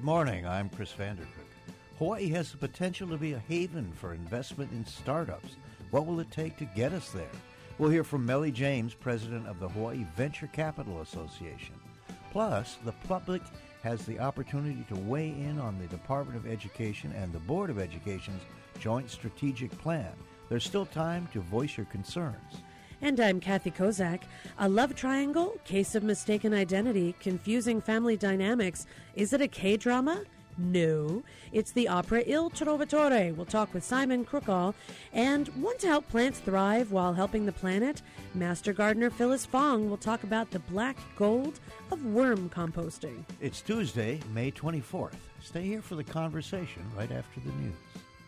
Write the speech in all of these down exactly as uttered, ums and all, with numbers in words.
morning. I'm Chris Vandercook. Hawaii has the potential to be a haven for investment in startups. What will it take to get us there? We'll hear from Melly James, president of the Hawaii Venture Capital Association. Plus, the public has the opportunity to weigh in on the Department of Education and the Board of Education's joint strategic plan. There's still time to voice your concerns. And I'm Kathy Kozak. A love triangle, case of mistaken identity, confusing family dynamics. Is it a K-drama? No. It's the opera Il Trovatore. We'll talk with Simon Crookall. And want to help plants thrive while helping the planet? Master gardener Phyllis Fong will talk about the black gold of worm composting. It's Tuesday, May twenty-fourth. Stay here for the conversation right after the news.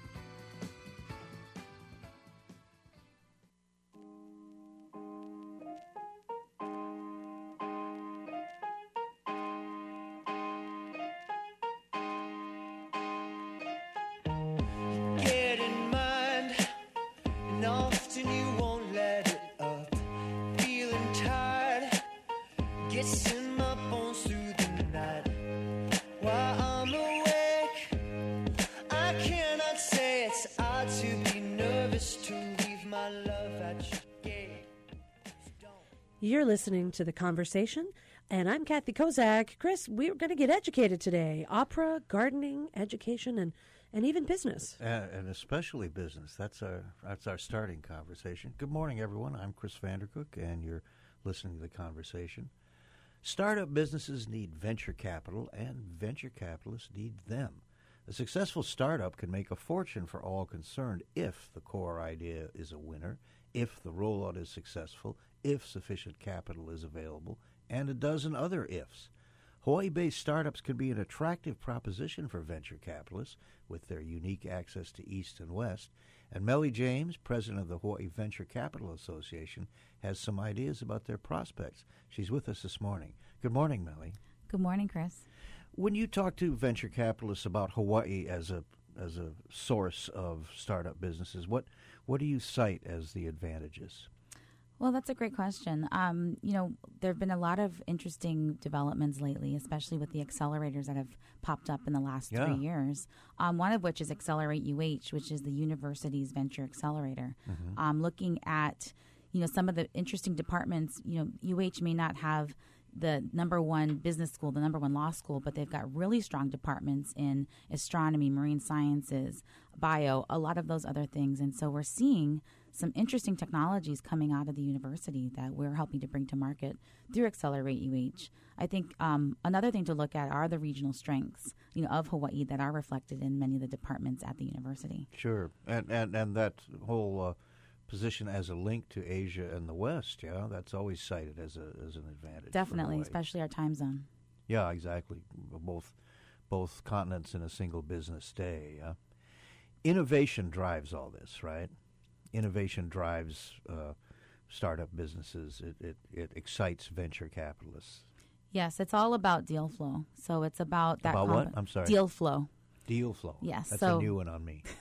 You're listening to The Conversation, and I'm Kathy Kozak. Chris, we're going to get educated today. Opera, gardening, education, and, and even business. And, and especially business. That's our that's our starting conversation. Good morning, everyone. I'm Chris Vandercook, and you're listening to The Conversation. Startup businesses need venture capital, and venture capitalists need them. A successful startup can make a fortune for all concerned if the core idea is a winner, if the rollout is successful, if sufficient capital is available, and a dozen other ifs. Hawaii-based startups can be an attractive proposition for venture capitalists with their unique access to East and West. And Melly James, president of the Hawaii Venture Capital Association, has some ideas about their prospects. She's with us this morning. Good morning, Melly. Good morning, Chris. When you talk to venture capitalists about Hawaii as a as a source of startup businesses, what what do you cite as the advantages? Well, that's a great question. Um, you know, there have been a lot of interesting developments lately, especially with the accelerators that have popped up in the last yeah. three years. Um, one of which is Accelerate U H, which is the university's venture accelerator. Mm-hmm. Um, looking at, you know, some of the interesting departments. You know, U H may not have the number one business school, the number one law school, but they've got really strong departments in astronomy, marine sciences, bio, a lot of those other things. And so we're seeing some interesting technologies coming out of the university that we're helping to bring to market through Accelerate U H. I think um, another thing to look at are the regional strengths, you know, of Hawaii that are reflected in many of the departments at the university. Sure. And, and, and that whole uh, position as a link to Asia and the West, yeah, that's always cited as a as an advantage. Definitely, especially our time zone. Yeah, exactly. Both both continents in a single business day. Yeah? Innovation drives all this, right? Innovation drives uh, startup businesses. It, it it excites venture capitalists. Yes, it's all about deal flow. So it's about that. About comp- what? I'm sorry. Deal flow. Deal flow. Yes. That's so, a new one on me.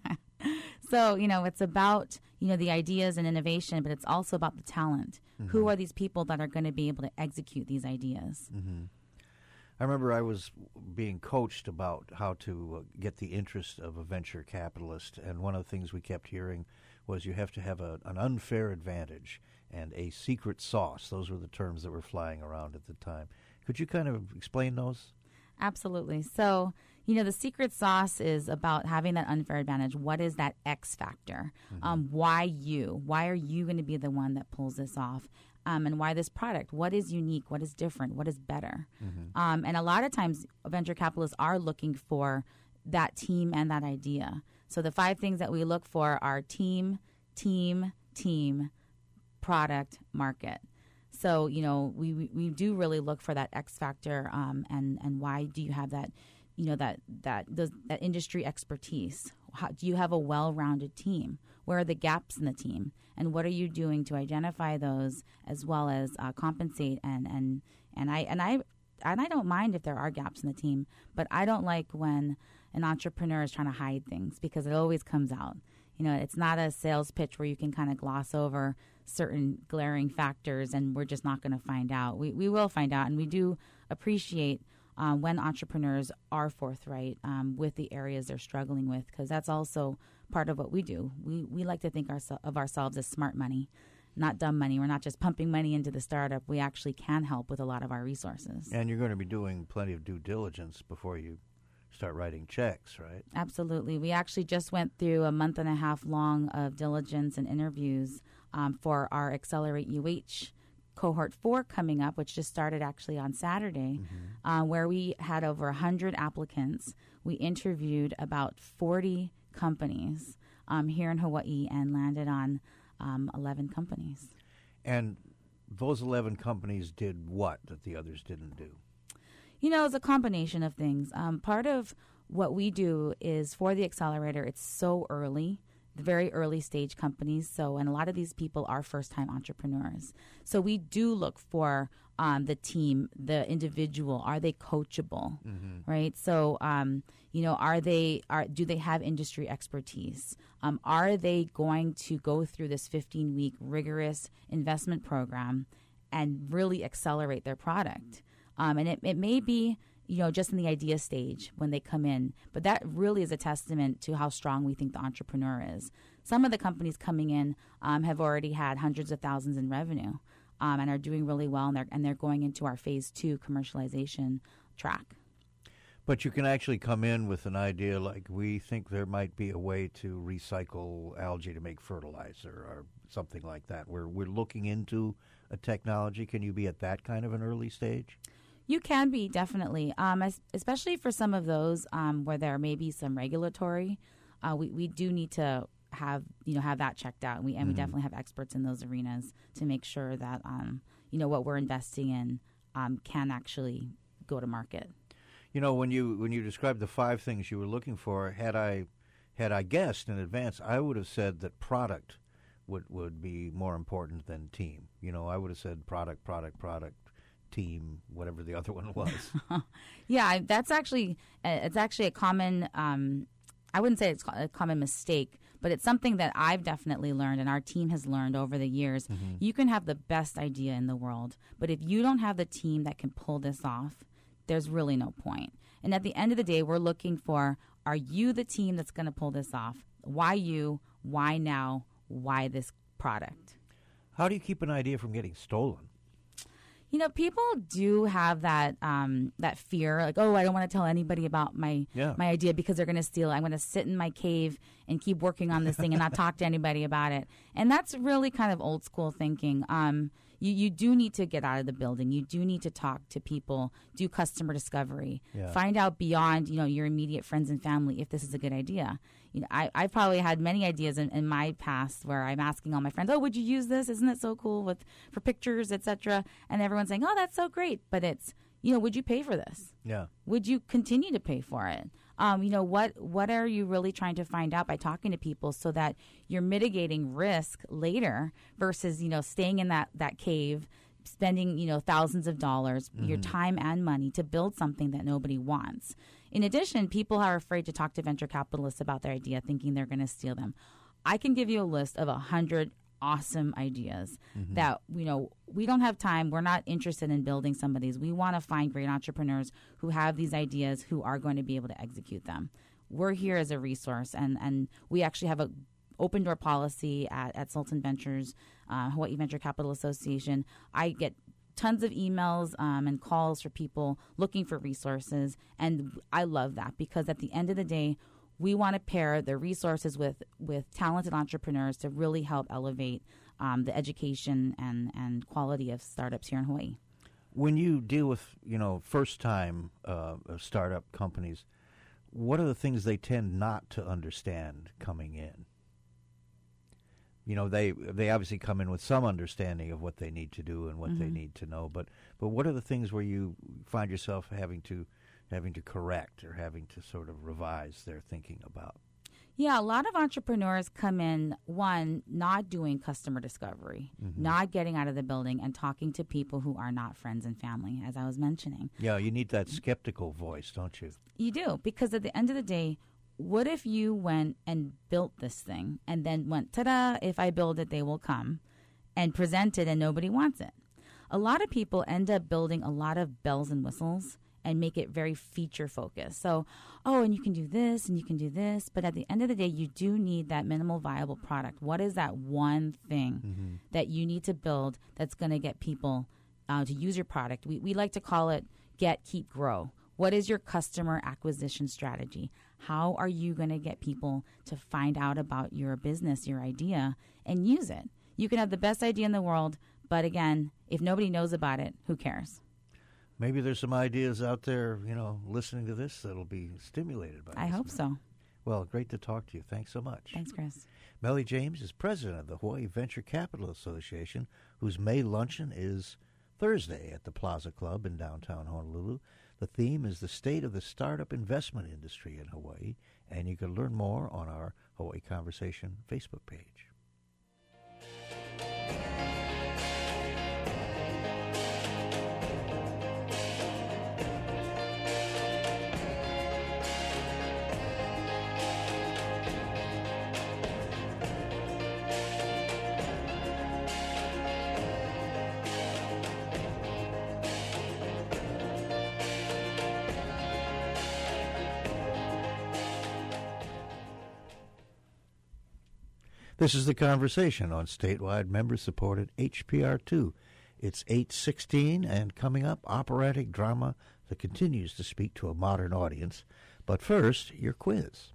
So, you know, it's about, you know, the ideas and innovation, but it's also about the talent. Mm-hmm. Who are these people that are going to be able to execute these ideas? Mm-hmm. I remember I was being coached about how to uh, get the interest of a venture capitalist, and one of the things we kept hearing was you have to have a, an unfair advantage and a secret sauce. Those were the terms that were flying around at the time. Could you kind of explain those? Absolutely. So, you know, the secret sauce is about having that unfair advantage. What is that X factor? Mm-hmm. Um, why you? Why are you going to be the one that pulls this off? Um, and why this product? What is unique? What is different? What is better? Mm-hmm. Um, and a lot of times venture capitalists are looking for that team and that idea. So the five things that we look for are team, team, team, product, market. So, you know, we, we, we do really look for that X factor, um, and, and why do you have that, you know, that that the, that industry expertise? How, do you have a well-rounded team? Where are the gaps in the team? And what are you doing to identify those as well as uh, compensate? And, and, and I and I and I don't mind if there are gaps in the team, but I don't like when an entrepreneur is trying to hide things, because it always comes out. You know, it's not a sales pitch where you can kind of gloss over certain glaring factors and we're just not going to find out. We we will find out, and we do appreciate uh, when entrepreneurs are forthright um, with the areas they're struggling with, because that's also part of what we do. We we like to think ourse- of ourselves as smart money, not dumb money. We're not just pumping money into the startup. We actually can help with a lot of our resources. And you're going to be doing plenty of due diligence before you start writing checks, right? Absolutely. We actually just went through a month and a half long of diligence and interviews um, for our Accelerate U H cohort four coming up, which just started actually on Saturday, mm-hmm. uh, where we had over one hundred applicants. We interviewed about forty companies um, here in Hawaii and landed on um, eleven companies. And those eleven companies did what that the others didn't do? You know, it's a combination of things. Um, part of what we do is for the accelerator, it's so early, the very early stage companies. So, and a lot of these people are first-time entrepreneurs. So we do look for um, the team, the individual. Are they coachable, mm-hmm. right? So, um, you know, are they, are do they have industry expertise? Um, are they going to go through this fifteen-week rigorous investment program and really accelerate their product? Um, and it, it may be, you know, just in the idea stage when they come in. But that really is a testament to how strong we think the entrepreneur is. Some of the companies coming in um, have already had hundreds of thousands in revenue um, and are doing really well, and they're, and they're going into our phase two commercialization track. But you can actually come in with an idea like, we think there might be a way to recycle algae to make fertilizer or something like that. We're, we're looking into a technology. Can you be at that kind of an early stage? You can be, definitely, um, as, especially for some of those um, where there may be some regulatory. Uh, we, we do need to have you know have that checked out, and we and mm-hmm. we definitely have experts in those arenas to make sure that um, you know what we're investing in um, can actually go to market. You know, when you when you described the five things you were looking for, had I had I guessed in advance, I would have said that product would would be more important than team. You know, I would have said product, product, product. Team, whatever the other one was. Yeah, that's actually it's actually a common. Um, I wouldn't say it's a common mistake, but it's something that I've definitely learned, and our team has learned over the years. Mm-hmm. You can have the best idea in the world, but if you don't have the team that can pull this off, there's really no point. And at the end of the day, we're looking for: are you the team that's going to pull this off? Why you? Why now? Why this product? How do you keep an idea from getting stolen? You know, people do have that um, that fear, like, oh, I don't want to tell anybody about my yeah. my idea because they're going to steal it. I'm going to sit in my cave and keep working on this thing and not talk to anybody about it. And that's really kind of old school thinking. Um, you, you do need to get out of the building. You do need to talk to people, do customer discovery, yeah. find out beyond, you know, your immediate friends and family if this is a good idea. You know, I, I've probably had many ideas in, in my past where I'm asking all my friends, oh, would you use this? Isn't it so cool with for pictures, et cetera? And everyone's saying, oh, that's so great. But it's, you know, would you pay for this? Yeah. Would you continue to pay for it? Um, you know, what what are you really trying to find out by talking to people so that you're mitigating risk later versus, you know, staying in that, that cave, spending, you know, thousands of dollars, mm-hmm. your time and money to build something that nobody wants. In addition, people are afraid to talk to venture capitalists about their idea, thinking they're going to steal them. I can give you a list of a hundred awesome ideas mm-hmm. that, you know, we don't have time. We're not interested in building some of these. We want to find great entrepreneurs who have these ideas, who are going to be able to execute them. We're here as a resource, and, and we actually have a open door policy at, at Sultan Ventures, uh, Hawaii Venture Capital Association. I get tons of emails um, and calls for people looking for resources, and I love that because at the end of the day, we want to pair the resources with, with talented entrepreneurs to really help elevate um, the education and, and quality of startups here in Hawaii. When you deal with, you know, first-time uh, startup companies, what are the things they tend not to understand coming in? You know, they they obviously come in with some understanding of what they need to do and what mm-hmm. they need to know, but but what are the things where you find yourself having to having to correct or having to sort of revise their thinking about? Yeah, a lot of entrepreneurs come in, one, not doing customer discovery, mm-hmm. not getting out of the building and talking to people who are not friends and family, as I was mentioning. Yeah, you need that skeptical voice, don't you? You do, because at the end of the day, what if you went and built this thing and then went, ta-da, if I build it, they will come, and present it and nobody wants it? A lot of people end up building a lot of bells and whistles and make it very feature focused. So, oh, and you can do this and you can do this. But at the end of the day, you do need that minimal viable product. What is that one thing mm-hmm. that you need to build that's going to get people uh, to use your product? We, we like to call it get, keep, grow. What is your customer acquisition strategy? How are you going to get people to find out about your business, your idea, and use it? You can have the best idea in the world, but again, if nobody knows about it, who cares? Maybe there's some ideas out there, you know, listening to this that'll be stimulated by this. I hope so. Well, great to talk to you. Thanks so much. Thanks, Chris. Melly James is president of the Hawaii Venture Capital Association, whose May luncheon is Thursday at the Plaza Club in downtown Honolulu. The theme is the state of the startup investment industry in Hawaii, and you can learn more on our Hawaii Conversation Facebook page. This is The Conversation on statewide member-supported H P R two. It's eight sixteen, and coming up, operatic drama that continues to speak to a modern audience. But first, your quiz.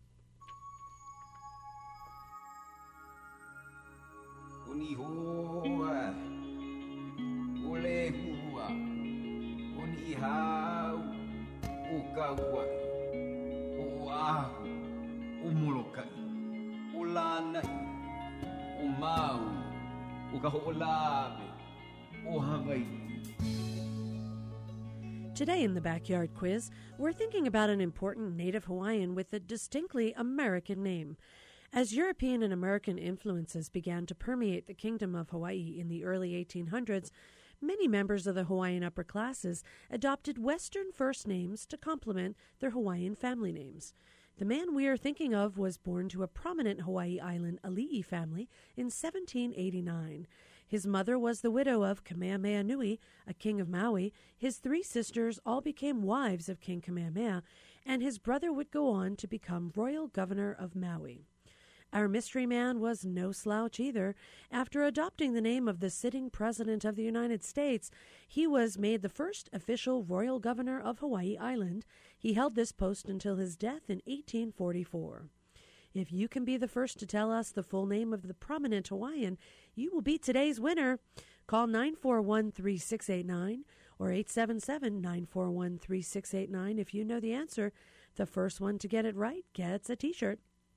Today in the Backyard Quiz, we're thinking about an important Native Hawaiian with a distinctly American name. As European and American influences began to permeate the Kingdom of Hawaii in the early eighteen hundreds, many members of the Hawaiian upper classes adopted Western first names to complement their Hawaiian family names. The man we are thinking of was born to a prominent Hawaii Island Ali'i family in seventeen eighty-nine. His mother was the widow of Kamehameha Nui, a king of Maui. His three sisters all became wives of King Kamehameha, and his brother would go on to become royal governor of Maui. Our mystery man was no slouch either. After adopting the name of the sitting president of the United States, he was made the first official royal governor of Hawaii Island. He held this post until his death in eighteen forty-four. If you can be the first to tell us the full name of the prominent Hawaiian, you will be today's winner. Call nine four one, three six eight nine or eight seven seven, nine four one, three six eight nine if you know the answer. The first one to get it right gets a T-shirt.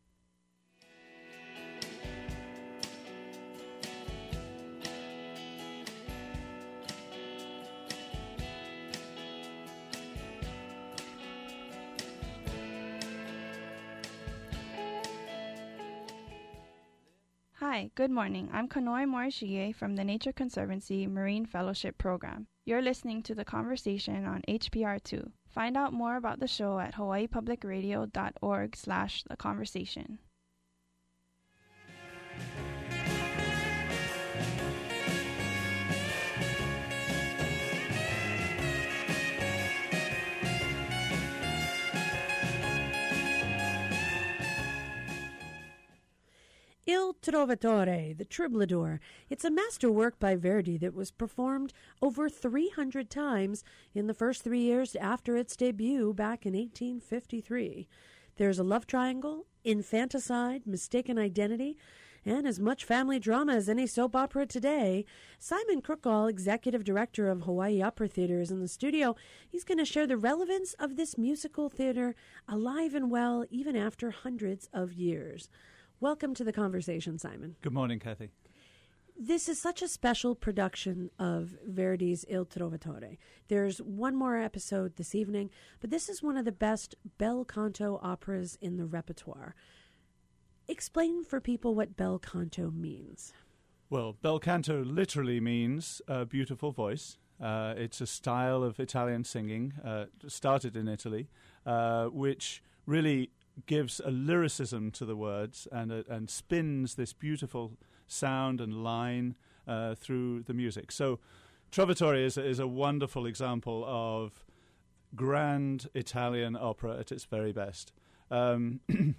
Hi, good morning. I'm Kanoi Morishige from the Nature Conservancy Marine Fellowship Program. You're listening to The Conversation on H P R two. Find out more about the show at hawaii public radio dot org slash the conversation. Il Trovatore, the Troubadour. It's a masterwork by Verdi that was performed over three hundred times in the first three years after its debut back in eighteen fifty-three. There's a love triangle, infanticide, mistaken identity, and as much family drama as any soap opera today. Simon Crookall, executive director of Hawaii Opera Theater, is in the studio. He's going to share the relevance of this musical theater, alive and well even after hundreds of years. Welcome to the conversation, Simon. Good morning, Kathy. This is such a special production of Verdi's Il Trovatore. There's one more episode this evening, but this is one of the best bel canto operas in the repertoire. Explain for people what bel canto means. Well, bel canto literally means a beautiful voice. Uh, it's a style of Italian singing, uh, started in Italy, uh, which really gives a lyricism to the words and uh, and spins this beautiful sound and line uh, through the music. So Trovatore is, is a wonderful example of grand Italian opera at its very best. Um,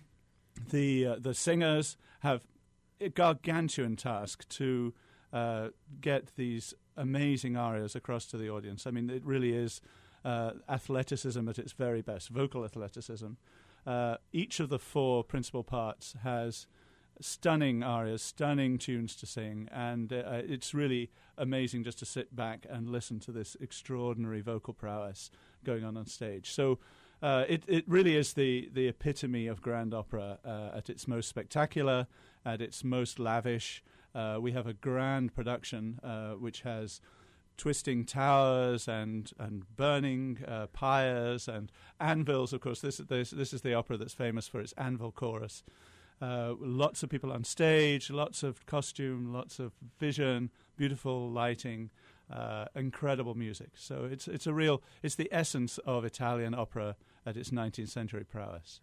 the uh, the singers have a gargantuan task to uh, get these amazing arias across to the audience. I mean, it really is uh, athleticism at its very best, vocal athleticism. Uh, each of the four principal parts has stunning arias, stunning tunes to sing, and uh, it's really amazing just to sit back and listen to this extraordinary vocal prowess going on on stage. So uh, it, it really is the, the epitome of grand opera uh, at its most spectacular, at its most lavish. Uh, we have a grand production uh, which has twisting towers and and burning uh, pyres and anvils. Of course, this, this this is the opera that's famous for its anvil chorus. Uh, lots of people on stage, lots of costume, lots of vision, beautiful lighting, uh, incredible music. So it's it's a real it's the essence of Italian opera at its nineteenth century prowess.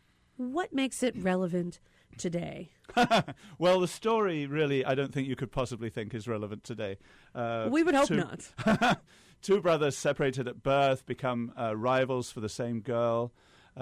What makes it relevant today? Well, the story really, I don't think you could possibly think is relevant today. Uh, we would hope two, not. Two brothers separated at birth become uh, rivals for the same girl,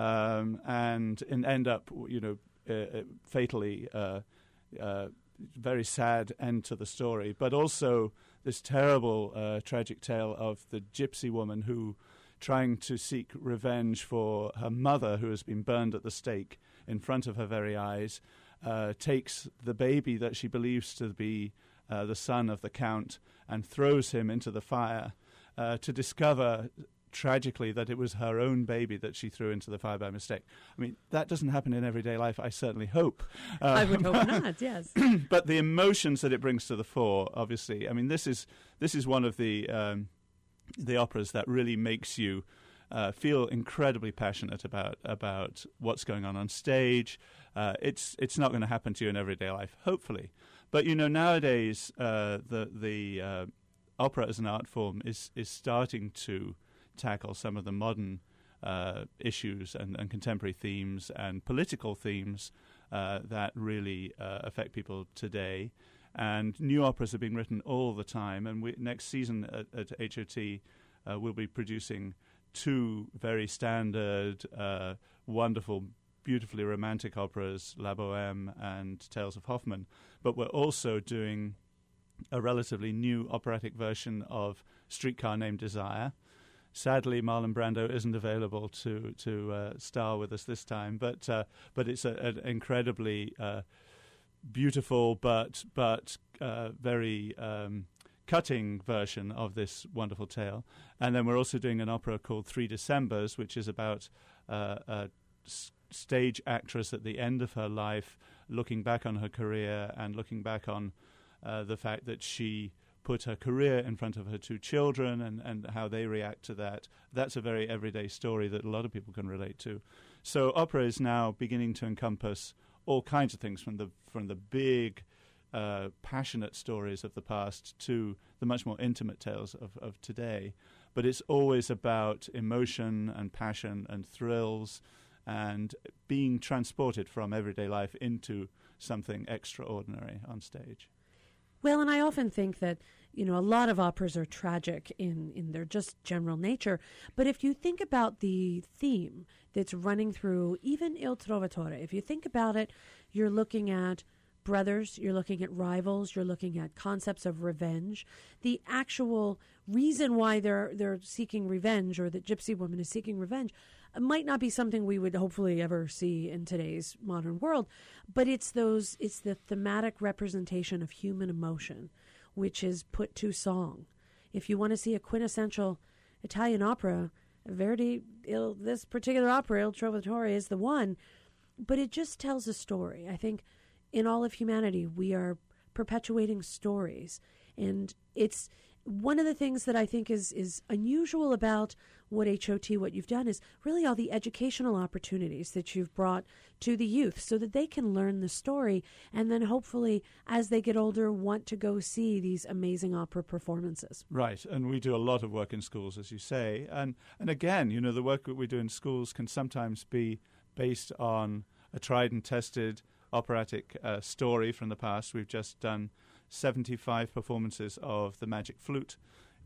um, and, and end up, you know, uh, fatally, uh, uh, very sad end to the story. But also this terrible, uh, tragic tale of the gypsy woman who, trying to seek revenge for her mother, who has been burned at the stake in front of her very eyes, uh, takes the baby that she believes to be uh, the son of the Count and throws him into the fire uh, to discover, tragically, that it was her own baby that she threw into the fire by mistake. I mean, that doesn't happen in everyday life, I certainly hope. Uh, I would hope not, yes. But the emotions that it brings to the fore, obviously, I mean, this is this is one of the um, the operas that really makes you Uh, feel incredibly passionate about about what's going on on stage. Uh, it's it's not going to happen to you in everyday life, hopefully. But you know, nowadays uh, the the uh, opera as an art form is is starting to tackle some of the modern uh, issues and, and contemporary themes and political themes uh, that really uh, affect people today. And new operas are being written all the time. And we, next season at, at H O T, uh, we'll be producing two very standard, uh, wonderful, beautifully romantic operas, La Bohème and Tales of Hoffmann. But we're also doing a relatively new operatic version of Streetcar Named Desire. Sadly, Marlon Brando isn't available to to uh, star with us this time, but uh, but it's an incredibly uh, beautiful but but uh, very um, cutting version of this wonderful tale. And then we're also doing an opera called Three Decembers, which is about uh, a s- stage actress at the end of her life, looking back on her career and looking back on uh, the fact that she put her career in front of her two children and, and how they react to that. That's a very everyday story that a lot of people can relate to. So opera is now beginning to encompass all kinds of things, from the from the big, uh, passionate stories of the past to the much more intimate tales of, of today. But it's always about emotion and passion and thrills and being transported from everyday life into something extraordinary on stage. Well, and I often think that, you know, a lot of operas are tragic in, in their just general nature. But if you think about the theme that's running through even Il Trovatore, if you think about it, you're looking at brothers, you're looking at rivals, you're looking at concepts of revenge. The actual reason why they're they're seeking revenge, or that Gypsy Woman is seeking revenge, might not be something we would hopefully ever see in today's modern world, but it's those it's the thematic representation of human emotion, which is put to song. If you want to see a quintessential Italian opera, Verdi, il, this particular opera, Il Trovatore, is the one, but it just tells a story. I think in all of humanity, we are perpetuating stories, and it's one of the things that I think is, is unusual about what H O T, what you've done, is really all the educational opportunities that you've brought to the youth so that they can learn the story and then hopefully, as they get older, want to go see these amazing opera performances. Right, and we do a lot of work in schools, as you say. And, and again, you know, the work that we do in schools can sometimes be based on a tried and tested operatic uh, story from the past. We've just done seventy-five performances of The Magic Flute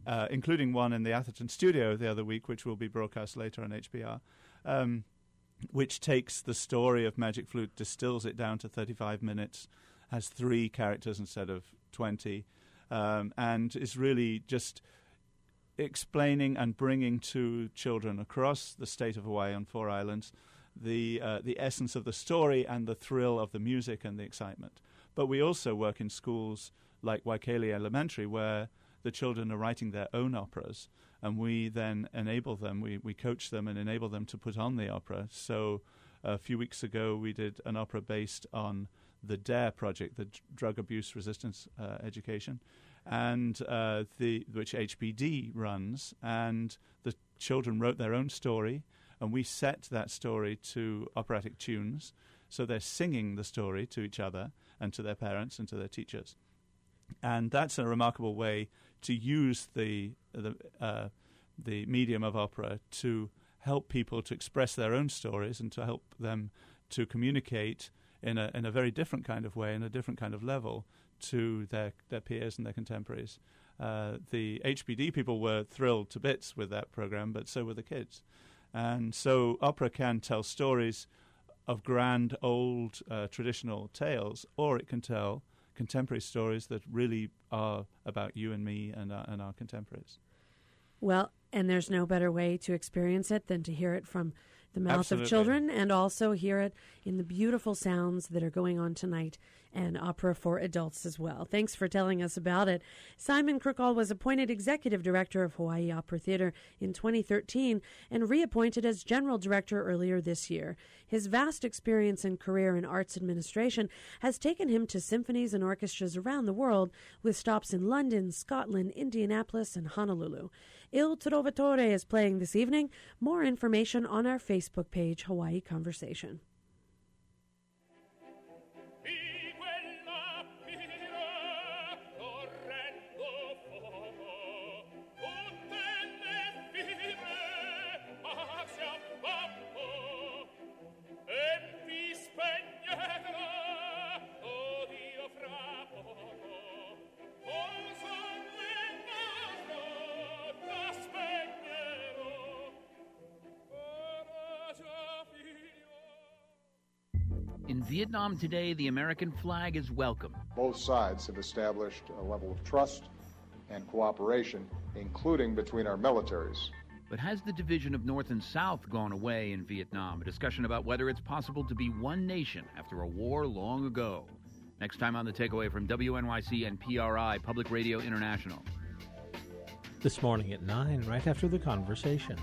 uh, including one in the Atherton studio the other week, which will be broadcast later on H P R, um, which takes the story of Magic Flute, distills it down to thirty-five minutes, has three characters instead of twenty, um, and is really just explaining and bringing to children across the state of Hawaii on four islands the uh, the essence of the story and the thrill of the music and the excitement. But we also work in schools like Waikele Elementary, where the children are writing their own operas, and we then enable them, we, we coach them and enable them to put on the opera. So a few weeks ago we did an opera based on the DARE project, the D- Drug Abuse Resistance uh, Education, and uh, the which H P D runs, and the children wrote their own story, and we set that story to operatic tunes, so they're singing the story to each other and to their parents and to their teachers. And that's a remarkable way to use the the, uh, the medium of opera to help people to express their own stories and to help them to communicate in a in a very different kind of way, in a different kind of level, to their, their peers and their contemporaries. Uh, the H P D people were thrilled to bits with that program, but so were the kids. And so opera can tell stories of grand, old, uh, traditional tales, or it can tell contemporary stories that really are about you and me and our, and our contemporaries. Well, and there's no better way to experience it than to hear it from the mouth Absolutely. of children, and also hear it in the beautiful sounds that are going on tonight, and opera for adults as well. Thanks for telling us about it. Simon Crookall was appointed Executive Director of Hawaii Opera Theater in twenty thirteen and reappointed as General Director earlier this year. His vast experience and career in arts administration has taken him to symphonies and orchestras around the world, with stops in London, Scotland, Indianapolis, and Honolulu. Il Trovatore is playing this evening. More information on our Facebook page, Hawaii Conversation. In Vietnam today, the American flag is welcome. Both sides have established a level of trust and cooperation, including between our militaries. But has the division of North and South gone away in Vietnam? A discussion about whether it's possible to be one nation after a war long ago. Next time on The Takeaway from W N Y C and P R I, Public Radio International. This morning at nine, right after The Conversation.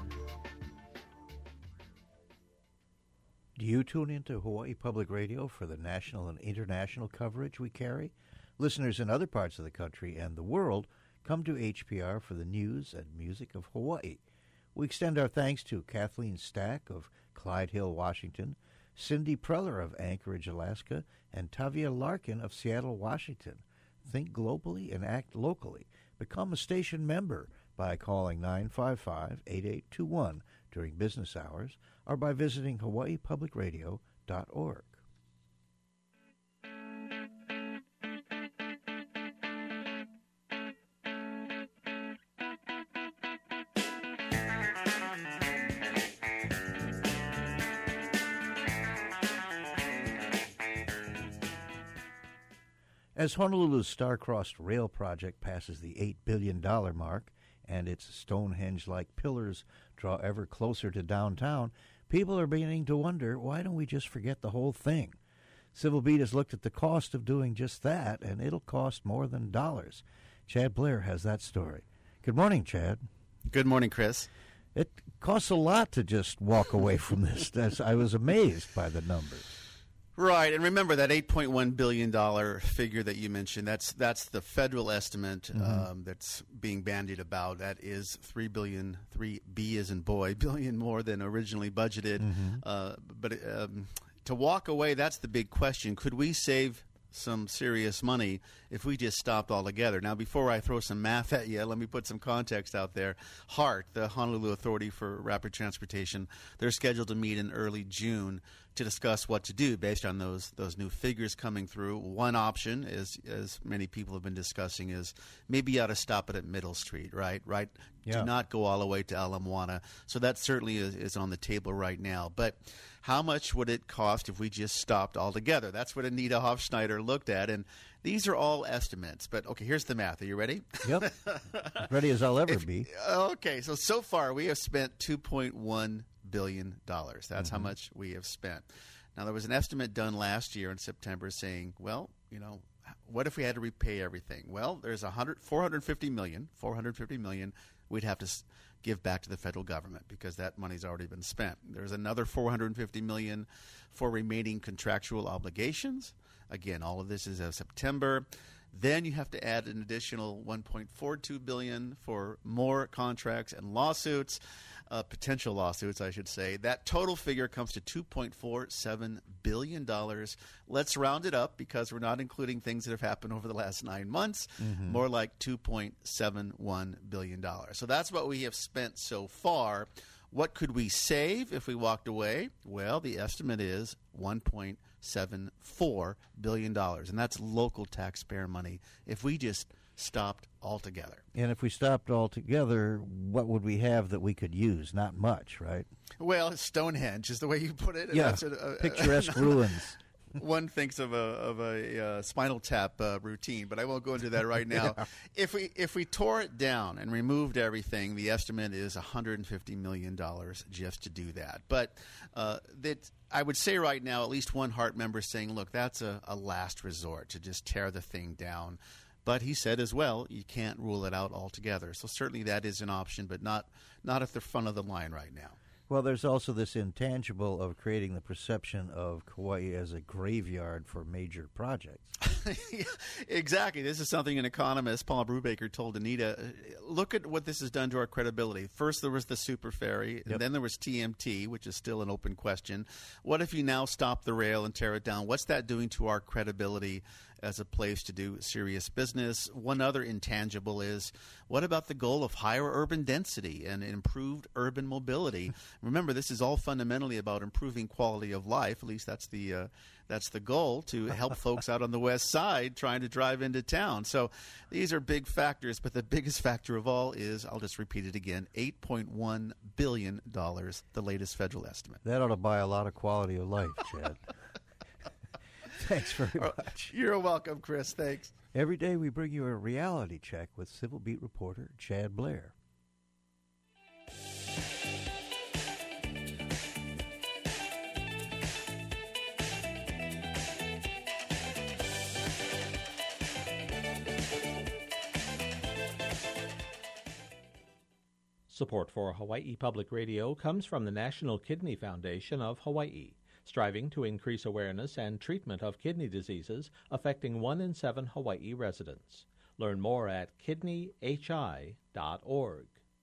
Do you tune into Hawaii Public Radio for the national and international coverage we carry? Listeners in other parts of the country and the world come to H P R for the news and music of Hawaii. We extend our thanks to Kathleen Stack of Clyde Hill, Washington, Cindy Preller of Anchorage, Alaska, and Tavia Larkin of Seattle, Washington. Think globally and act locally. Become a station member by calling nine five five, eight eight two one during business hours, or by visiting hawaii public radio dot org. As Honolulu's star-crossed rail project passes the eight billion dollars mark and its Stonehenge-like pillars draw ever closer to downtown, people are beginning to wonder, why don't we just forget the whole thing? Civil Beat has looked at the cost of doing just that, and it'll cost more than dollars. Chad Blair has that story. Good morning, Chad. Good morning, Chris. It costs a lot to just walk away from this. That's, I was amazed by the numbers. Right, and remember that eight point one billion dollars figure that you mentioned, that's that's the federal estimate mm-hmm. um, that's being bandied about. That is three billion dollars, three B as in boy, billion more than originally budgeted. Mm-hmm. Uh, but um, to walk away, that's the big question. Could we save some serious money if we just stopped altogether? Now, before I throw some math at you, let me put some context out there. HART, the Honolulu Authority for Rapid Transportation, they're scheduled to meet in early June to discuss what to do based on those those new figures coming through. One option, is, as many people have been discussing, is maybe you ought to stop it at Middle Street, right? Right. Yeah. Do not go all the way to Ala Moana. So that certainly is, is on the table right now. But how much would it cost if we just stopped altogether? That's what Anita Hofschneider looked at, and these are all estimates. But okay, here's the math. Are you ready? Yep. Ready as I'll ever if, be. Okay, so so far we have spent two point one billion dollars. That's mm-hmm. how much we have spent. Now, there was an estimate done last year in September saying, well, you know, what if we had to repay everything? Well, there's one hundred, four hundred fifty million, four hundred fifty million we'd have to s- give back to the federal government because that money's already been spent. There's another four hundred fifty million for remaining contractual obligations. Again, all of this is as of September. Then you have to add an additional one point four two billion dollars for more contracts and lawsuits, uh, potential lawsuits, I should say. That total figure comes to two point four seven billion dollars. Let's round it up because we're not including things that have happened over the last nine months, mm-hmm. more like two point seven one billion dollars. So that's what we have spent so far. What could we save if we walked away? Well, the estimate is one point seven four billion dollars, and that's local taxpayer money if we just stopped altogether. And if we stopped altogether, what would we have that we could use? Not much, right? Well, Stonehenge is the way you put it. Yeah, that's a, a, picturesque ruins. One thinks of a of a uh, Spinal Tap uh, routine, but I won't go into that right now. yeah. If we if we tore it down and removed everything, the estimate is one hundred fifty million dollars just to do that. But uh, that I would say right now, at least one Hart member is saying, look, that's a, a last resort to just tear the thing down. But he said as well, you can't rule it out altogether. So certainly that is an option, but not not at the front of the line right now. Well, there's also this intangible of creating the perception of Kauai as a graveyard for major projects. yeah, exactly. This is something an economist, Paul Brubaker, told Anita. Look at what this has done to our credibility. First, there was the super ferry, and yep. then there was T M T, which is still an open question. What if you now stop the rail and tear it down? What's that doing to our credibility as a place to do serious business? One other intangible is, what about the goal of higher urban density and improved urban mobility? Remember, this is all fundamentally about improving quality of life. At least that's the uh, that's the goal, to help folks out on the west side trying to drive into town. So these are big factors, but the biggest factor of all is, I'll just repeat it again, eight point one billion dollars, the latest federal estimate. That ought to buy a lot of quality of life, Chad. Thanks very much. You're welcome, Chris. Thanks. Every day we bring you a reality check with Civil Beat reporter Chad Blair. Support for Hawaii Public Radio comes from the National Kidney Foundation of Hawaii, striving to increase awareness and treatment of kidney diseases affecting one in seven Hawaii residents. Learn more at kidney h i dot org.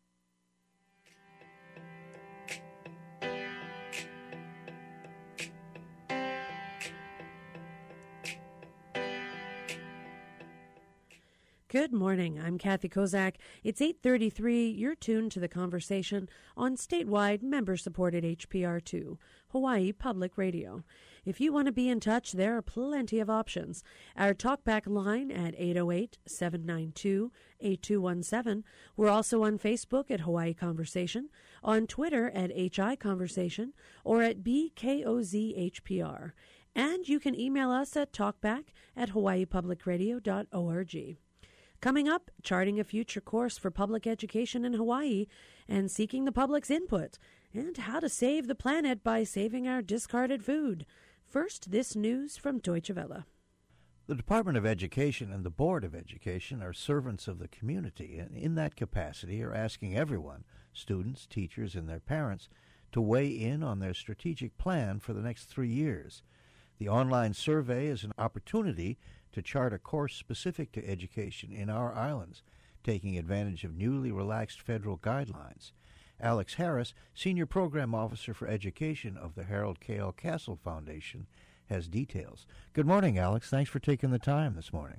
Good morning. I'm Kathy Kozak. It's eight thirty-three. You're tuned to the conversation on statewide member-supported H P R two, Hawaii Public Radio. If you want to be in touch, there are plenty of options. Our talkback line at eight oh eight, seven nine two, eight two one seven. We're also on Facebook at Hawaii Conversation, on Twitter at H I Conversation, or at B K O Z H P R. And you can email us at talkback at hawaii public radio dot org. Coming up, charting a future course for public education in Hawaii and seeking the public's input, and how to save the planet by saving our discarded food. First, this news from Deutsche Welle. The Department of Education and the Board of Education are servants of the community, and in that capacity are asking everyone, students, teachers, and their parents, to weigh in on their strategic plan for the next three years. The online survey is an opportunity to chart a course specific to education in our islands, taking advantage of newly relaxed federal guidelines. Alex Harris, Senior Program Officer for Education of the Harold K L. Castle Foundation, has details. Good morning, Alex. Thanks for taking the time this morning.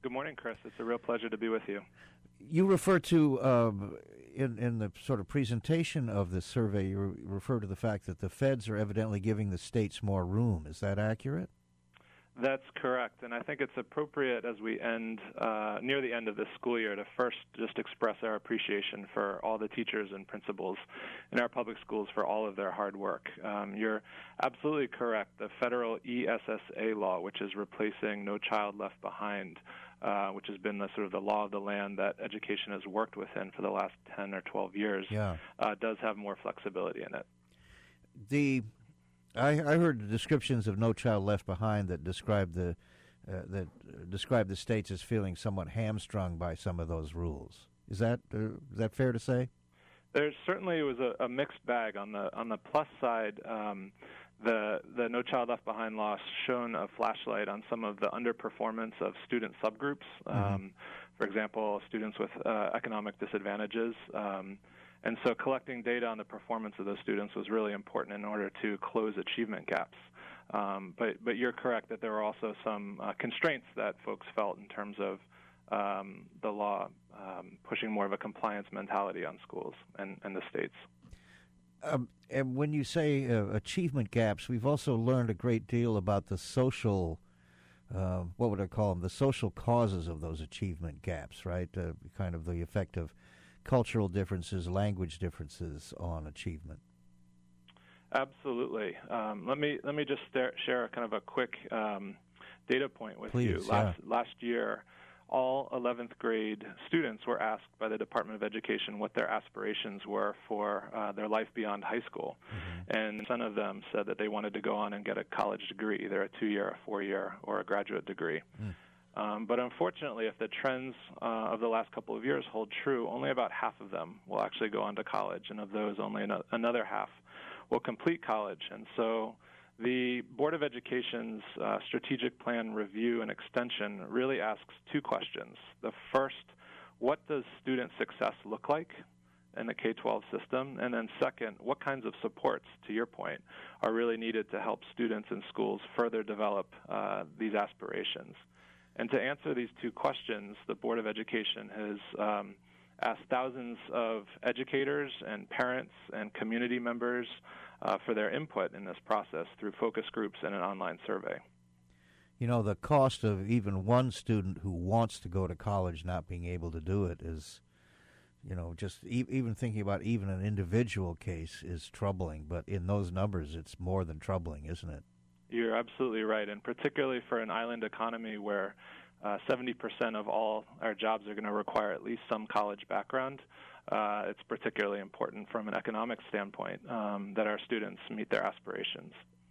Good morning, Chris. It's a real pleasure to be with you. You refer to, um, in, in the sort of presentation of the survey, you re- refer to the fact that the feds are evidently giving the states more room. Is that accurate? That's correct, and I think it's appropriate as we end, uh, near the end of this school year, to first just express our appreciation for all the teachers and principals in our public schools for all of their hard work. Um, you're absolutely correct. The federal E S S A law, which is replacing No Child Left Behind, uh, which has been the sort of the law of the land that education has worked within for the last ten or twelve years, yeah. uh, does have more flexibility in it. The I, I heard descriptions of No Child Left Behind that describe the uh, that uh, describe the states as feeling somewhat hamstrung by some of those rules. Is that uh, is that fair to say? There certainly was a, a mixed bag. On the on the plus side, um, the the No Child Left Behind law shone a flashlight on some of the underperformance of student subgroups. Mm-hmm. Um, for example, students with uh, economic disadvantages. Um, And so collecting data on the performance of those students was really important in order to close achievement gaps. Um, but, but you're correct that there were also some uh, constraints that folks felt in terms of um, the law um, pushing more of a compliance mentality on schools and, and the states. Um, and when you say uh, achievement gaps, we've also learned a great deal about the social, uh, what would I call them, the social causes of those achievement gaps, right? Uh, kind of the effect of cultural differences, language differences on achievement. Absolutely. Um, let me let me just stare, share kind of a quick um, data point with Please, you. Last yeah. last year, all eleventh grade students were asked by the Department of Education what their aspirations were for uh, their life beyond high school, mm-hmm. and some of them said that they wanted to go on and get a college degree, either a two-year, a four-year, or a graduate degree. Mm. Um, but unfortunately, if the trends uh, of the last couple of years hold true, only about half of them will actually go on to college, and of those, only an- another half will complete college. And so the Board of Education's uh, strategic plan review and extension really asks two questions. The first, what does student success look like in the K twelve system? And then second, what kinds of supports, to your point, are really needed to help students in schools further develop uh, these aspirations? And to answer these two questions, the Board of Education has um, asked thousands of educators and parents and community members uh, for their input in this process through focus groups and an online survey. You know, the cost of even one student who wants to go to college not being able to do it is, you know, just e- even thinking about even an individual case is troubling. But in those numbers, it's more than troubling, isn't it? You're absolutely right, and particularly for an island economy where uh, seventy percent of all our jobs are going to require at least some college background, uh, it's particularly important from an economic standpoint um, that our students meet their aspirations.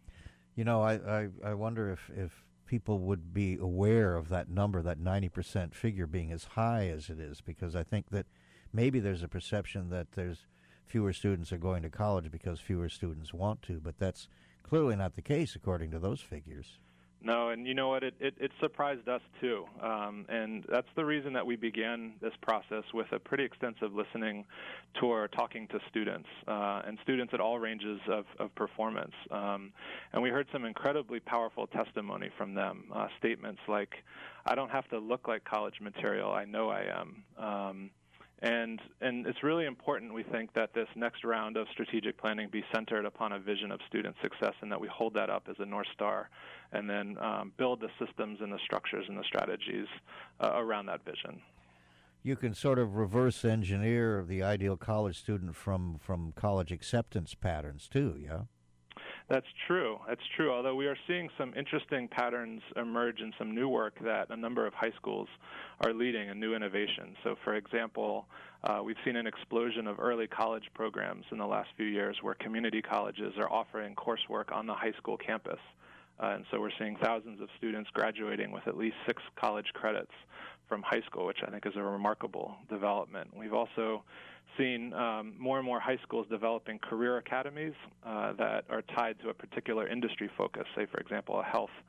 You know, I, I, I wonder if, if people would be aware of that number, that ninety percent figure being as high as it is, because I think that maybe there's a perception that there's fewer students are going to college because fewer students want to, but that's clearly not the case according to those figures. No, and you know what? It, it, it surprised us too, um, and that's the reason that we began this process with a pretty extensive listening tour, talking to students uh, and students at all ranges of, of performance. Um, and we heard some incredibly powerful testimony from them. Uh, statements like, "I don't have to look like college material. I know I am." Um, And and it's really important, we think, that this next round of strategic planning be centered upon a vision of student success and that we hold that up as a North Star and then um, build the systems and the structures and the strategies uh, around that vision. You can sort of reverse engineer the ideal college student from, from college acceptance patterns too, yeah? That's true. That's true, although we are seeing some interesting patterns emerge in some new work that a number of high schools are leading in new innovations. So, for example, uh, we've seen an explosion of early college programs in the last few years where community colleges are offering coursework on the high school campus. Uh, and so we're seeing thousands of students graduating with at least six college credits from high school, which I think is a remarkable development. We've also seen um, more and more high schools developing career academies uh, that are tied to a particular industry focus, say, for example, a health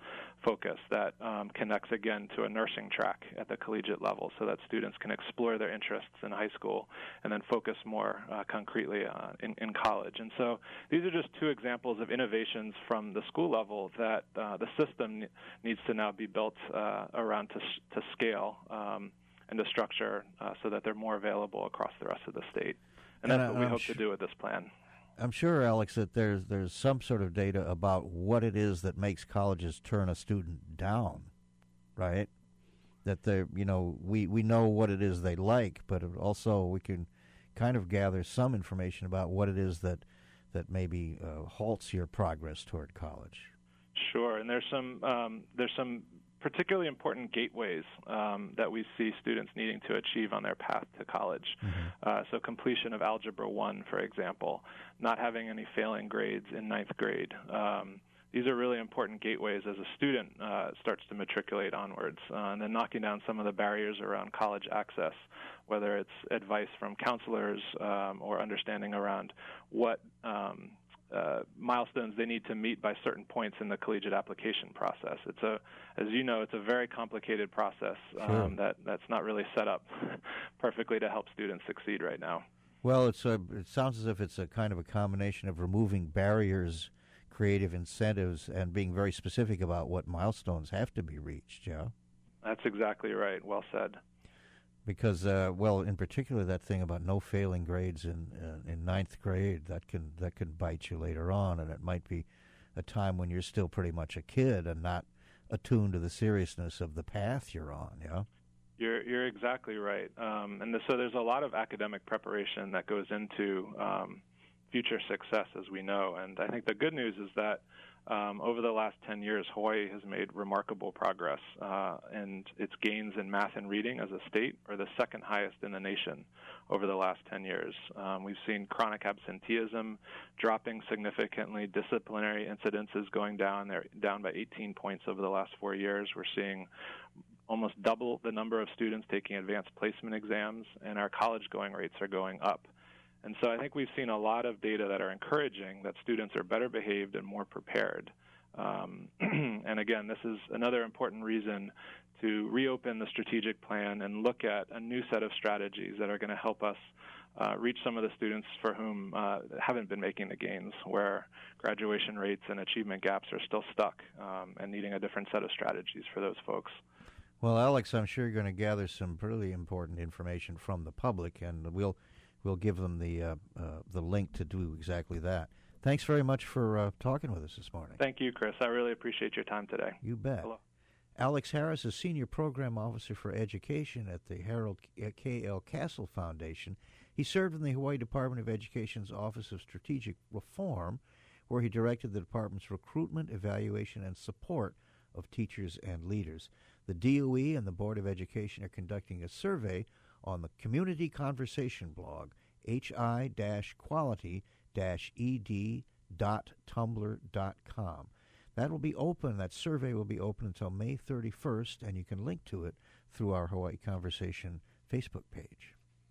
focus that um, connects, again, to a nursing track at the collegiate level so that students can explore their interests in high school and then focus more uh, concretely uh, in, in college. And so these are just two examples of innovations from the school level that uh, the system ne- needs to now be built uh, around to, to scale um, and to structure uh, so that they're more available across the rest of the state. And, and that's I, what we I'm hope sure, to do with this plan. I'm sure, Alex, that there's there's some sort of data about what it is that makes colleges turn a student down, right? That they, you know, we, we know what it is they like, but also we can kind of gather some information about what it is that that maybe uh, halts your progress toward college. Sure, and there's some um, there's some particularly important gateways um, that we see students needing to achieve on their path to college. Mm-hmm. Uh, so completion of Algebra one, for example, not having any failing grades in ninth grade. Um, these are really important gateways as a student uh, starts to matriculate onwards, uh, and then knocking down some of the barriers around college access, whether it's advice from counselors um, or understanding around what um, Uh, milestones they need to meet by certain points in the collegiate application process. It's a, as you know, it's a very complicated process um, sure. that that's not really set up perfectly to help students succeed right now. Well, it's a, it sounds as if it's a kind of a combination of removing barriers, creative incentives, and being very specific about what milestones have to be reached. Yeah, that's exactly right. Well said. Because, uh, well, in particular, that thing about no failing grades in uh, in ninth grade, that can that can bite you later on, and it might be a time when you're still pretty much a kid and not attuned to the seriousness of the path you're on. Yeah, you're you're exactly right. Um, and the, so there's a lot of academic preparation that goes into um, future success, as we know. And I think the good news is that Um, over the last ten years, Hawaii has made remarkable progress, uh, and its gains in math and reading as a state are the second highest in the nation over the last ten years. Um, we've seen chronic absenteeism dropping significantly, disciplinary incidences going down. They're down by eighteen points over the last four years. We're seeing almost double the number of students taking advanced placement exams, and our college-going rates are going up. And so I think we've seen a lot of data that are encouraging that students are better behaved and more prepared. Um, and again, this is another important reason to reopen the strategic plan and look at a new set of strategies that are going to help us uh, reach some of the students for whom uh, haven't been making the gains, where graduation rates and achievement gaps are still stuck um, and needing a different set of strategies for those folks. Well, Alex, I'm sure you're going to gather some really important information from the public, and we'll We'll give them the uh, uh, the link to do exactly that. Thanks very much for uh, talking with us this morning. Thank you, Chris. I really appreciate your time today. You bet. Hello. Alex Harris is Senior Program Officer for Education at the Harold K L. Castle Foundation. He served in the Hawaii Department of Education's Office of Strategic Reform, where he directed the department's recruitment, evaluation, and support of teachers and leaders. The D O E and the Board of Education are conducting a survey on the Community Conversation blog, h i dash quality dash e d dot tumblr dot com. That will be open, that survey will be open until May thirty-first, and you can link to it through our Hawaii Conversation Facebook page.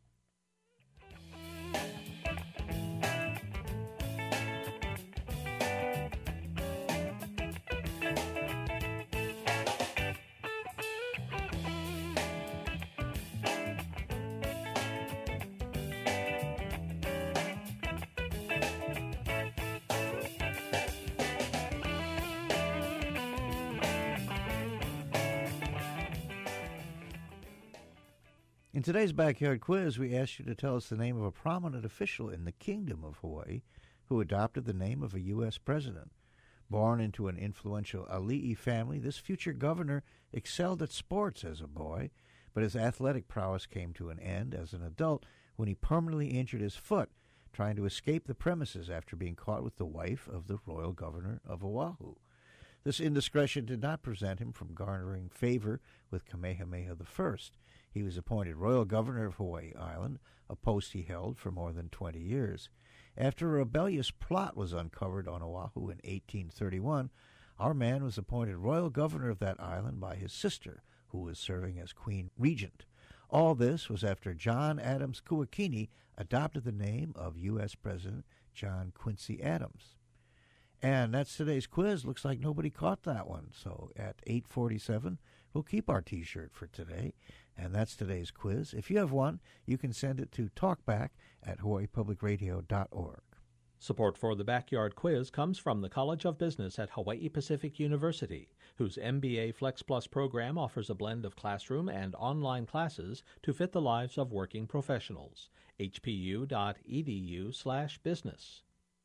In today's Backyard Quiz, we asked you to tell us the name of a prominent official in the Kingdom of Hawaii who adopted the name of a U S president. Born into an influential Ali'i family, this future governor excelled at sports as a boy, but his athletic prowess came to an end as an adult when he permanently injured his foot trying to escape the premises after being caught with the wife of the royal governor of Oahu. This indiscretion did not prevent him from garnering favor with Kamehameha the First. He was appointed Royal Governor of Hawaii Island, a post he held for more than twenty years. After a rebellious plot was uncovered on Oahu in eighteen thirty-one, our man was appointed Royal Governor of that island by his sister, who was serving as Queen Regent. All this was after John Adams Kuakini adopted the name of U S President John Quincy Adams. And that's today's quiz. Looks like nobody caught that one. So at eight forty-seven, we'll keep our T-shirt for today. And that's today's quiz. If you have one, you can send it to talkback at hawaii public radio dot org. Support for the Backyard Quiz comes from the College of Business at Hawaii Pacific University, whose M B A Flex Plus program offers a blend of classroom and online classes to fit the lives of working professionals. h p u dot e d u slash business.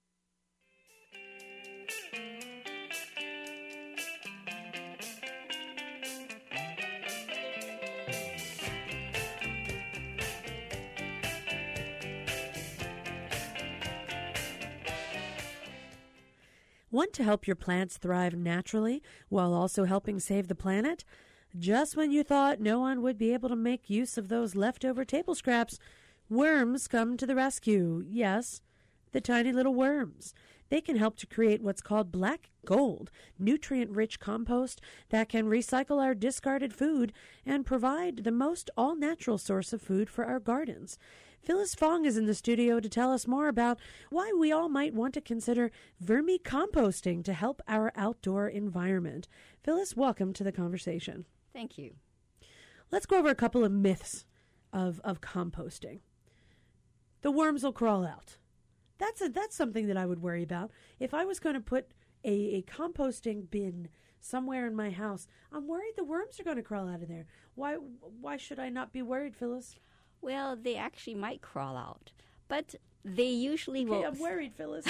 Want to help your plants thrive naturally while also helping save the planet? Just when you thought no one would be able to make use of those leftover table scraps, worms come to the rescue. Yes, the tiny little worms. They can help to create what's called black gold, nutrient-rich compost that can recycle our discarded food and provide the most all-natural source of food for our gardens. Phyllis Fong is in the studio to tell us more about why we all might want to consider vermicomposting to help our outdoor environment. Phyllis, welcome to the conversation. Thank you. Let's go over a couple of myths of, of composting. The worms will crawl out. That's a, that's something that I would worry about. If I was going to put a, a composting bin somewhere in my house, I'm worried the worms are going to crawl out of there. Why why should I not be worried, Phyllis? Well, they actually might crawl out, but they usually okay, will. I'm worried, Phyllis.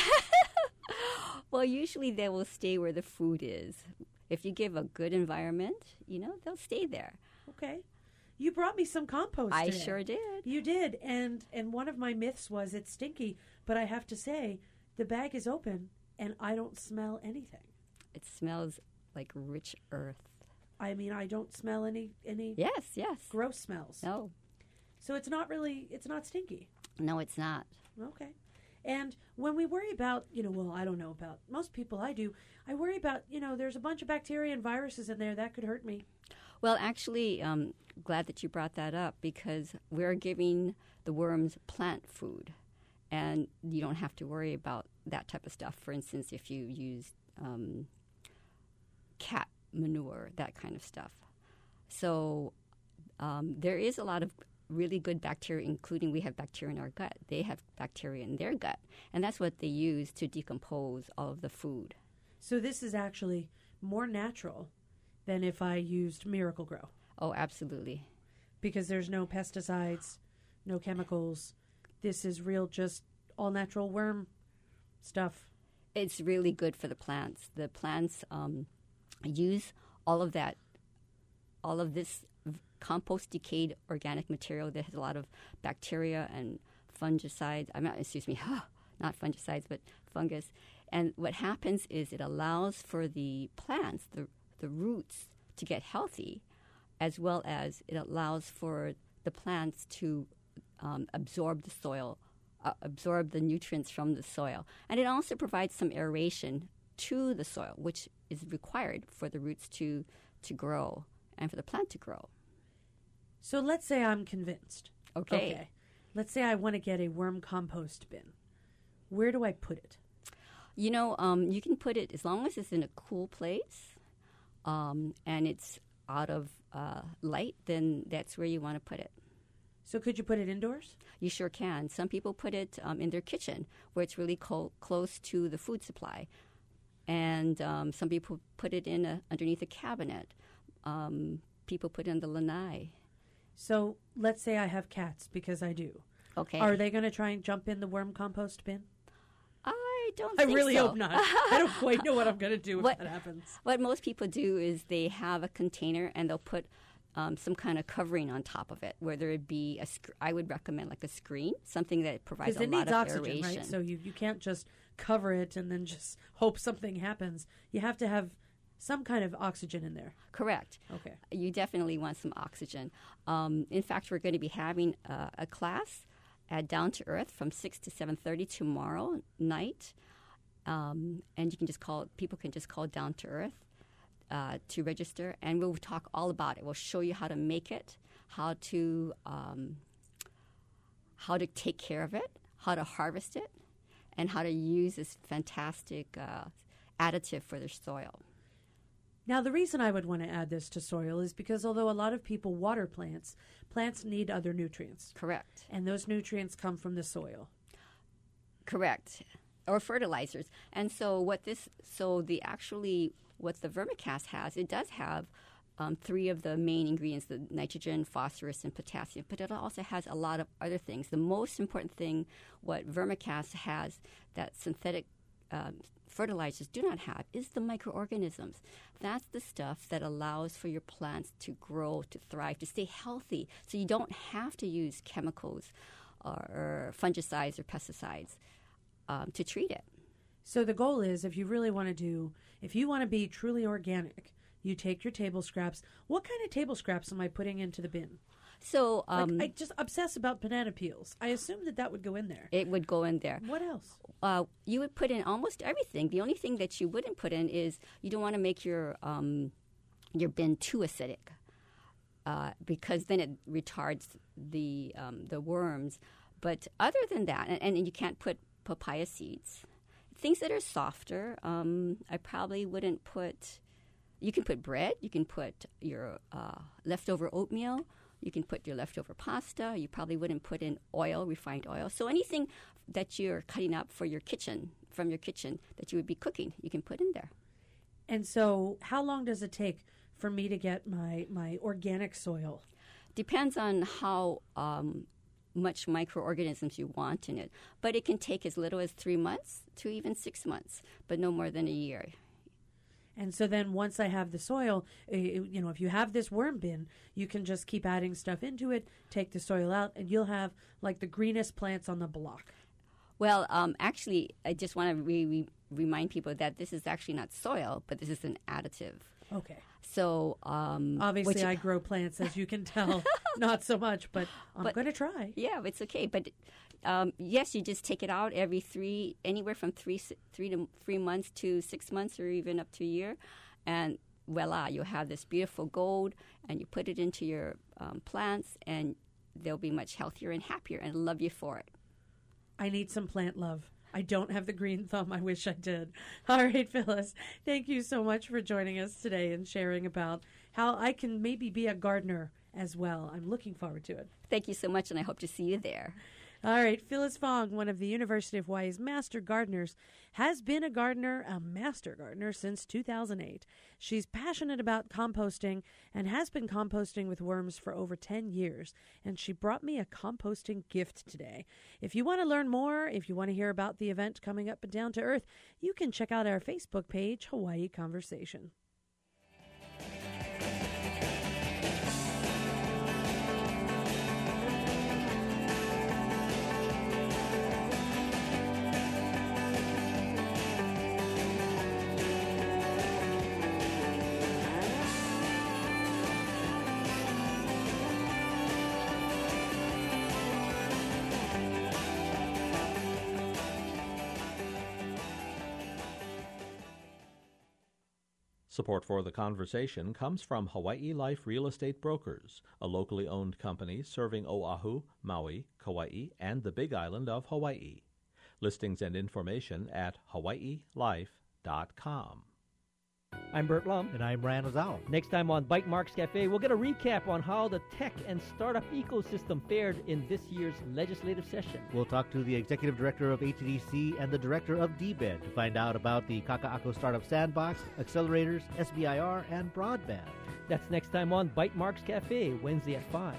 Well, usually they will stay where the food is. If you give a good environment, you know, they'll stay there. Okay. You brought me some compost I today. sure did. You did, and and one of my myths was it's stinky, but I have to say, the bag is open, and I don't smell anything. It smells like rich earth. I mean, I don't smell any any Yes, yes. gross smells. No. So it's not really, it's not stinky. No, it's not. Okay. And when we worry about, you know, well, I don't know about, most people I do, I worry about, you know, there's a bunch of bacteria and viruses in there that could hurt me. Well, actually, um, glad that you brought that up because we're giving the worms plant food, and you don't have to worry about that type of stuff. For instance, if you use um, cat manure, that kind of stuff. So um, there is a lot of really good bacteria, including we have bacteria in our gut. They have bacteria in their gut, and that's what they use to decompose all of the food. So this is actually more natural than if I used Miracle-Gro. Oh, absolutely. Because there's no pesticides, no chemicals. This is real, just all-natural worm stuff. It's really good for the plants. The plants um, use all of that, all of this compost decayed organic material that has a lot of bacteria and fungicides. I'm not, excuse me, not fungicides, but fungus. And what happens is it allows for the plants, the the roots, to get healthy, as well as it allows for the plants to um, absorb the soil, uh, absorb the nutrients from the soil. And it also provides some aeration to the soil, which is required for the roots to, to grow and for the plant to grow. So let's say I'm convinced. Okay. Okay. Let's say I want to get a worm compost bin. Where do I put it? You know, um, you can put it, as long as it's in a cool place um, and it's out of uh, light, then that's where you want to put it. So could you put it indoors? You sure can. Some people put it um, in their kitchen where it's really co- close to the food supply. And um, some people put it in a, underneath a cabinet. Um, people put it in the lanai. So let's say I have cats, because I do. Okay. Are they going to try and jump in the worm compost bin? I don't I think really so. hope not. I don't quite know what I'm going to do if what, that happens. What most people do is they have a container and they'll put um, some kind of covering on top of it, whether it be, a sc- I would recommend like a screen, something that provides a it lot needs of oxygen, aeration. right? So you, you can't just cover it and then just hope something happens. You have to have some kind of oxygen in there. Correct. Okay. You definitely want some oxygen. Um, in fact, we're going to be having uh, a class at Down to Earth from six to seven thirty tomorrow night. Um, and you can just call, people can just call Down to Earth uh, to register, and we'll talk all about it. We'll show you how to make it, how to um, how to take care of it, how to harvest it, and how to use this fantastic uh, additive for their soil. Now, the reason I would want to add this to soil is because although a lot of people water plants, plants need other nutrients. Correct. And those nutrients come from the soil. Correct. Or fertilizers. And so what this, so the actually, what the vermicast has, it does have um, three of the main ingredients, the nitrogen, phosphorus, and potassium, but it also has a lot of other things. The most important thing, what vermicast has that synthetic um, fertilizers do not have, is the microorganisms. That's the stuff that allows for your plants to grow, to thrive, to stay healthy. So you don't have to use chemicals or, or fungicides or pesticides um, to treat it. So the goal is, if you really want to do, if you want to be truly organic, you take your table scraps. What kind of table scraps am I putting into the bin? So um, like, I just obsess about banana peels. I assume that that would go in there. It would go in there. What else? Uh, you would put in almost everything. The only thing that you wouldn't put in is you don't want to make your um, your bin too acidic, uh, because then it retards the um, the worms. But other than that, and, and you can't put papaya seeds. Things that are softer, um, I probably wouldn't put. You can put bread. You can put your uh, leftover oatmeal. You can put your leftover pasta. You probably wouldn't put in oil, refined oil. So anything that you're cutting up for your kitchen, from your kitchen, that you would be cooking, you can put in there. And so how long does it take for me to get my, my organic soil? Depends on how um, much microorganisms you want in it. But it can take as little as three months to even six months, but no more than a year. And so then once I have the soil, uh, you know, if you have this worm bin, you can just keep adding stuff into it, take the soil out, and you'll have like the greenest plants on the block. Well, um, actually, I just want to re- re- remind people that this is actually not soil, but this is an additive. Okay. So um, obviously, which, I grow plants, as you can tell, not so much, but I'm going to try. Yeah, it's okay. But um, yes, you just take it out every three, anywhere from three, three to three months to six months, or even up to a year, and voila, you'll have this beautiful gold, and you put it into your um, plants, and they'll be much healthier and happier, and love you for it. I need some plant love. I don't have the green thumb. I wish I did. All right, Phyllis, thank you so much for joining us today and sharing about how I can maybe be a gardener as well. I'm looking forward to it. Thank you so much, and I hope to see you there. All right, Phyllis Fong, one of the University of Hawaii's master gardeners, has been a gardener, a master gardener, since two thousand eight. She's passionate about composting and has been composting with worms for over ten years, and she brought me a composting gift today. If you want to learn more, if you want to hear about the event coming up at Down to Earth, you can check out our Facebook page, Hawaii Conversation. Support for the conversation comes from Hawaii Life Real Estate Brokers, a locally owned company serving Oahu, Maui, Kauai, and the Big Island of Hawaii. Listings and information at hawaii life dot com. I'm Bert Lum. And I'm Rand Ozawa. Next time on Bite Marks Cafe, we'll get a recap on how the tech and startup ecosystem fared in this year's legislative session. We'll talk to the executive director of A T D C and the director of D B E D to find out about the Kaka'ako Startup Sandbox, accelerators, S B I R, and broadband. That's next time on Bite Marks Cafe, Wednesday at five.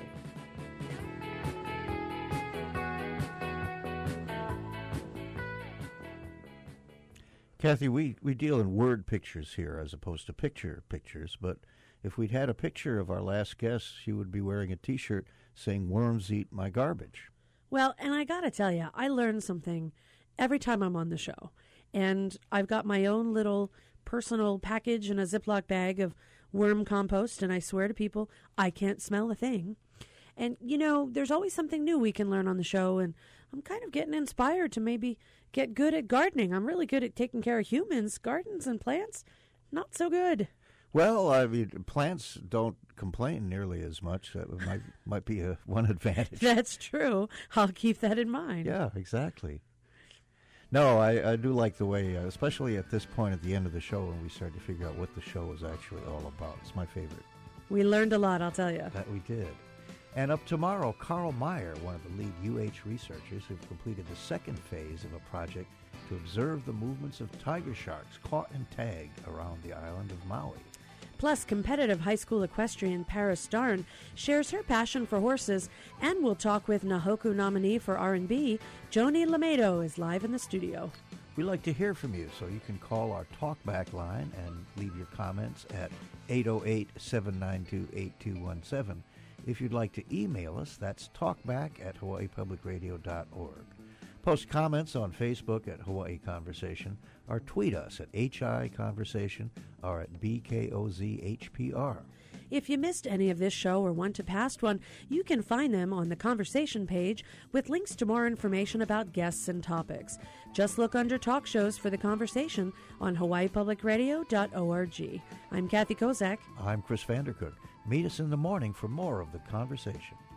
Kathy, we, we deal in word pictures here as opposed to picture pictures, but if we'd had a picture of our last guest, she would be wearing a T-shirt saying, "Worms eat my garbage." Well, and I got to tell you, I learn something every time I'm on the show. And I've got my own little personal package in a Ziploc bag of worm compost, and I swear to people, I can't smell a thing. And, you know, there's always something new we can learn on the show, and I'm kind of getting inspired to maybe get good at gardening. I'm really good at taking care of humans. Gardens and plants, not so good. Well, I mean, plants don't complain nearly as much. That might might be a one advantage. That's true. I'll keep that in mind. Yeah, exactly. No, I, I do like the way, uh, especially at this point at the end of the show when we start to figure out what the show is actually all about. It's my favorite. We learned a lot, I'll tell you. That we did. And up tomorrow, Carl Meyer, one of the lead U H researchers who've completed the second phase of a project to observe the movements of tiger sharks caught and tagged around the island of Maui. Plus, competitive high school equestrian Paris Starn shares her passion for horses, and we'll talk with Nahoku nominee for R and B, Joni Lamedo, is live in the studio. We'd like to hear from you, so you can call our talkback line and leave your comments at eight oh eight, seven nine two, eight two one seven. If you'd like to email us, that's talkback at hawaii public radio dot org. Post comments on Facebook at Hawaii Conversation, or tweet us at H I Conversation or at B K O Z H P R. If you missed any of this show or want a past one, you can find them on the Conversation page with links to more information about guests and topics. Just look under Talk Shows for the Conversation on hawaii public radio dot org. I'm Kathy Kozak. I'm Chris Vandercook. Meet us in the morning for more of the Conversation.